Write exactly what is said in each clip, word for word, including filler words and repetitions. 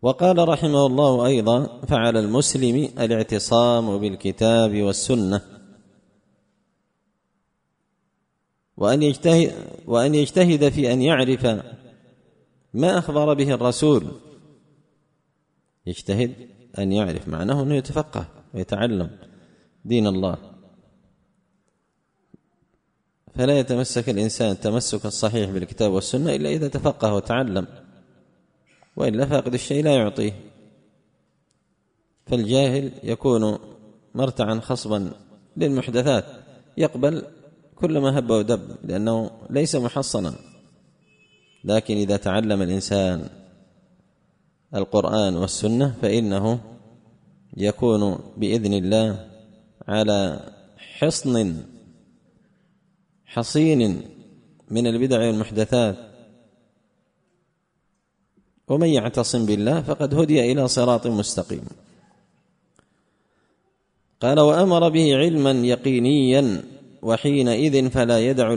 وقال رحمه الله أيضا: فعلى المسلم الاعتصام بالكتاب والسنة، وأن يجتهد, وأن يجتهد في أن يعرف ما أخبر به الرسول. يجتهد أن يعرف، معناه أنه يتفقه ويتعلم دين الله، فلا يتمسك الإنسان التمسك الصحيح بالكتاب والسنة إلا إذا تفقه وتعلم، وإلا فاقد الشيء لا يعطيه. فالجاهل يكون مرتعا خصبا للمحدثات، يقبل كل ما هب ودب لأنه ليس محصنا. لكن إذا تعلم الإنسان القرآن والسنة فإنه يكون بإذن الله على حصن حصين من البدع والمحدثات. ومن يعتصم بالله فقد هدي إلى صراط مستقيم. قال: وأمر به علما يقينيا، وحينئذ فلا يدع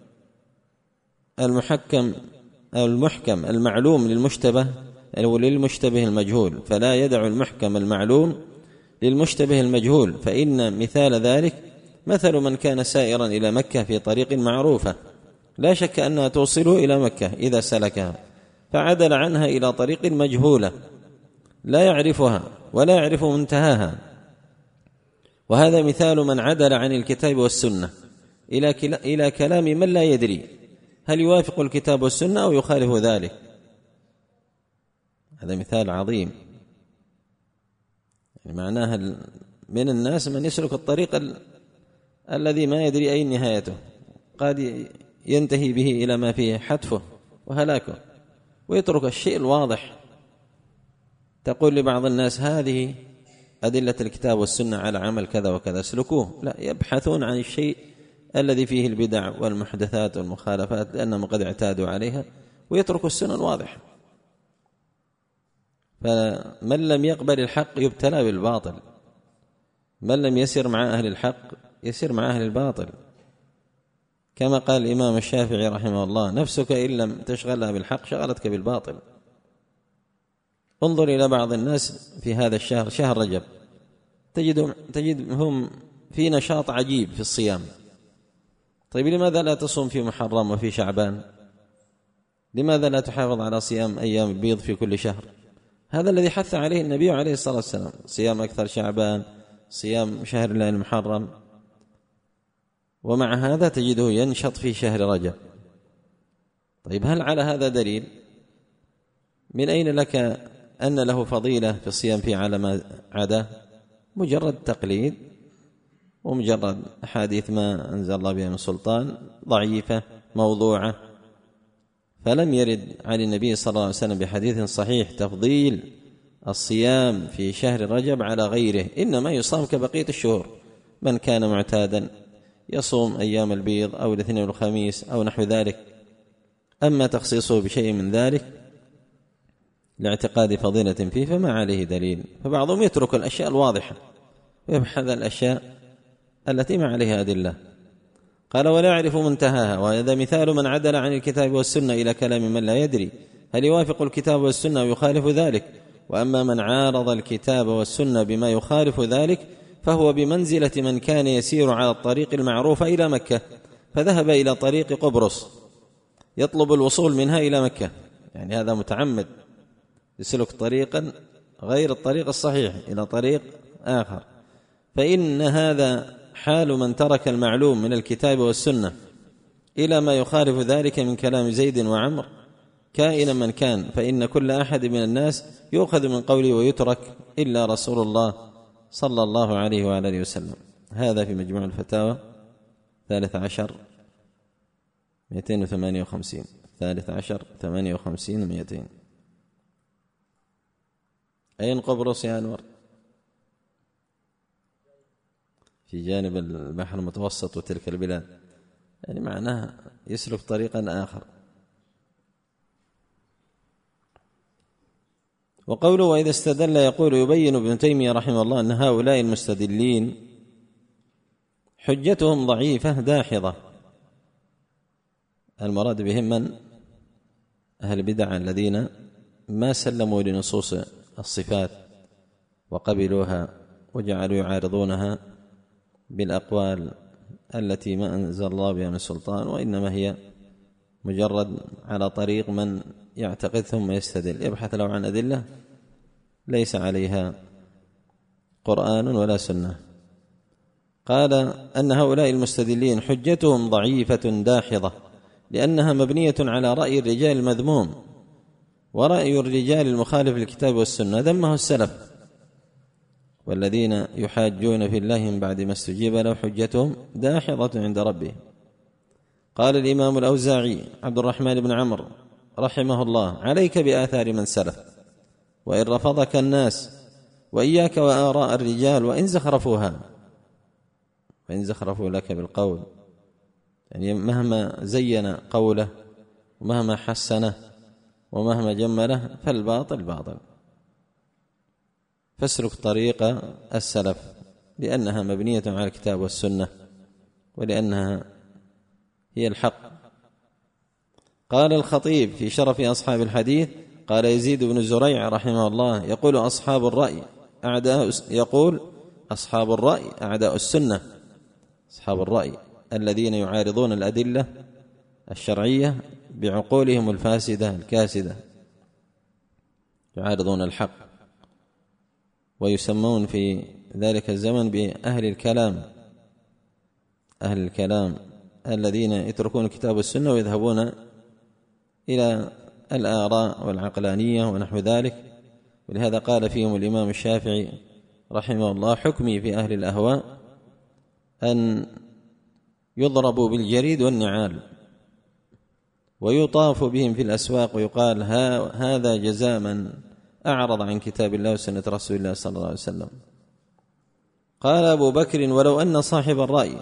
المحكم أو المحكم المعلوم للمشتبه أو للمشتبه المجهول، فلا يدع المحكم المعلوم للمشتبه المجهول، فإن مثال ذلك مثل من كان سائرا إلى مكة في طريق معروفة لا شك أنها توصله إلى مكة إذا سلكها، فعدل عنها إلى طريق مجهولة لا يعرفها ولا يعرف منتهاها، وهذا مثال من عدل عن الكتاب والسنة إلى كلام من لا يدري هل يوافق الكتاب والسنة أو يخالف ذلك. هذا مثال عظيم، يعني معناها من الناس من يسلك الطريق ال... الذي ما يدري أي نهايته، قد ينتهي به إلى ما فيه حتفه وهلاكه، ويترك الشيء الواضح. تقول لبعض الناس: هذه أدلة الكتاب والسنة على عمل كذا وكذا، اسلكوه. لا، يبحثون عن الشيء الذي فيه البدع والمحدثات والمخالفات لأنهم قد اعتادوا عليها، ويتركوا السنة الواضحة. فمن لم يقبل الحق يبتلى بالباطل، من لم يسر مع أهل الحق يسر مع أهل الباطل، كما قال الإمام الشافعي رحمه الله: نفسك إن لم تشغلها بالحق شغلتك بالباطل. انظر إلى بعض الناس في هذا الشهر، شهر رجب، تجدهم, تجدهم في نشاط عجيب في الصيام. طيب لماذا لا تصوم في محرم وفي شعبان؟ لماذا لا تحافظ على صيام أيام البيض في كل شهر؟ هذا الذي حث عليه النبي عليه الصلاة والسلام، صيام أكثر شعبان، صيام شهر الله المحرم. ومع هذا تجده ينشط في شهر رجب. طيب هل على هذا دليل؟ من أين لك أن له فضيلة في الصيام في على ما عدا؟ مجرد تقليد ومجرد أحاديث ما أنزل الله بها من سلطان ضعيفة موضوعة، فلم يرد عن النبي صلى الله عليه وسلم بحديث صحيح تفضيل الصيام في شهر رجب على غيره، إنما يصام كبقية الشهور. من كان معتادا يصوم أيام البيض أو الاثنين والخميس أو نحو ذلك. أما تخصيصه بشيء من ذلك لاعتقاد فضيلة فيه فما عليه دليل. فبعضهم يترك الأشياء الواضحة ويبحث الأشياء التي ما عليها أدلة. قال: ولا يعرف منتهاها، وهذا مثال من عدل عن الكتاب والسنة إلى كلام من لا يدري هل يوافق الكتاب والسنة ويخالف ذلك. وأما من عارض الكتاب والسنة بما يخالف ذلك فهو بمنزلة من كان يسير على الطريق المعروف إلى مكة فذهب إلى طريق قبرص يطلب الوصول منها إلى مكة، يعني هذا متعمد يسلك طريقا غير الطريق الصحيح إلى طريق آخر. فإن هذا حال من ترك المعلوم من الكتاب والسنة إلى ما يخالف ذلك من كلام زيد وعمر كائنا من كان، فإن كل أحد من الناس يؤخذ من قوله ويترك إلا رسول الله صلى الله عليه وآله وسلم. هذا في مجموع الفتاوى ثالث عشر مئتين وثمانية وخمسين ثالث عشر ثمانية وخمسين ومئتين. أين قبرص يا أنور؟ في جانب البحر المتوسط وتلك البلاد، يعني معناها يسلك طريقا آخر. وقوله: وإذا استدل، يقول يبين ابن تيمية رحمه الله أن هؤلاء المستدلين حجتهم ضعيفة داحضة. المراد بهم من؟ أهل البدع الذين ما سلموا لنصوص الصفات وقبلوها وجعلوا يعارضونها بالأقوال التي ما أنزل الله بها من سلطان، وإنما هي مجرد على طريق من يعتقد ثم يستدل، يبحث له عن أدلة ليس عليها قرآن ولا سنة. قال أن هؤلاء المستدلين حجتهم ضعيفة داحضة، لأنها مبنية على رأي الرجال المذموم، ورأي الرجال المخالف للكتاب والسنة ذمه السلف، والذين يحاجون في الله من بعد ما استجيب له حجتهم داحضة عند ربهم. قال الإمام الأوزاعي عبد الرحمن بن عمرو رحمه الله: عليك بآثار من سلف، وإن رفضك الناس، وإياك وآراء الرجال وإن زخرفوها، وإن زخرفوا لك بالقول، يعني مهما زين قوله ومهما حسنه ومهما جمله فالباطل باطل. فاسلك طريق السلف، لأنها مبنية على الكتاب والسنة، ولأنها هي الحق. قال الخطيب في شرف أصحاب الحديث: قال يزيد بن زريع رحمه الله: يقول أصحاب الرأي أعداء يقول أصحاب الرأي أعداء السنة. أصحاب الرأي الذين يعارضون الأدلة الشرعية بعقولهم الفاسدة الكاسدة، يعارضون الحق، ويسمون في ذلك الزمن بأهل الكلام، أهل الكلام الذين يتركون الكتاب والسنة ويذهبون إلى الآراء والعقلانية ونحو ذلك. ولهذا قال فيهم الإمام الشافعي رحمه الله: حكمي في أهل الأهواء أن يضربوا بالجريد والنعال ويطاف بهم في الأسواق ويقال هذا جزاء من أعرض عن كتاب الله وسنة رسول الله صلى الله عليه وسلم. قال أبو بكر: ولو أن صاحب الرأي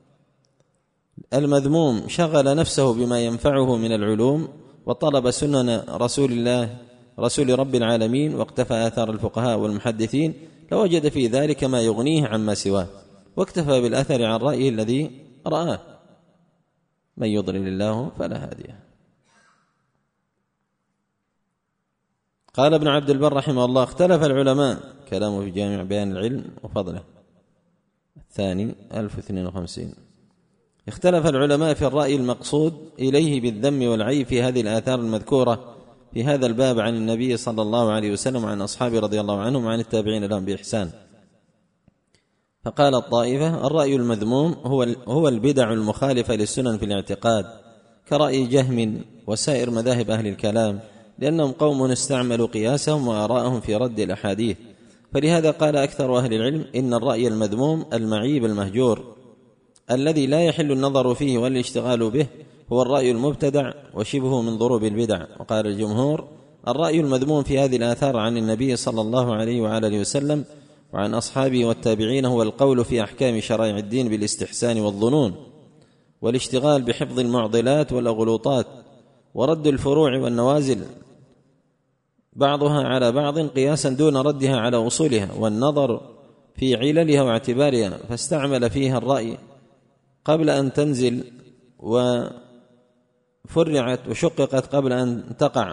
المذموم شغل نفسه بما ينفعه من العلوم وطلب سنن رسول الله رسول رب العالمين واقتفى آثار الفقهاء والمحدثين لوجد في ذلك ما يغنيه عما سواه، واكتفى بالأثر عن رأيه الذي رآه. من يضلل الله فلا هادي له. قال ابن عبد البر رحمه الله: اختلف العلماء، كلامه في جامع بيان العلم وفضله الثاني ألف واثنين وخمسين، اختلف العلماء في الرأي المقصود إليه بالذم والعيب في هذه الآثار المذكورة في هذا الباب عن النبي صلى الله عليه وسلم وعن أصحابه رضي الله عنهم وعن التابعين لهم بإحسان. فقال الطائفة: الرأي المذموم هو هو البدع المخالفة للسنن في الاعتقاد، كرأي جهم وسائر مذاهب أهل الكلام، لأنهم قوم استعملوا قياسهم وآراءهم في رد الأحاديث. فلهذا قال أكثر أهل العلم: إن الرأي المذموم المعيب المهجور الذي لا يحل النظر فيه والاشتغال به هو الرأي المبتدع وشبهه من ضروب البدع. وقال الجمهور: الرأي المذموم في هذه الآثار عن النبي صلى الله عليه وآله وسلم وعن أصحابه والتابعين هو القول في أحكام شرائع الدين بالاستحسان والظنون، والاشتغال بحفظ المعضلات والأغلوطات، ورد الفروع والنوازل بعضها على بعض قياسا دون ردها على أصولها، والنظر في عللها واعتبارها، فاستعمل فيها الرأي قبل أن تنزل، وفرعت وشققت قبل أن تقع،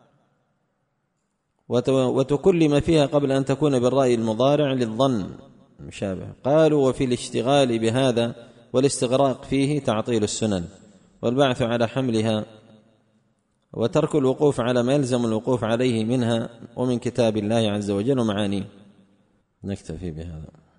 وتكلم فيها قبل أن تكون بالرأي المضارع للظن المشابه. قالوا: وفي الاشتغال بهذا والاستغراق فيه تعطيل السنن والبعث على حملها، وترك الوقوف على ما يلزم الوقوف عليه منها ومن كتاب الله عز وجل ومعانيه. نكتفي بهذا.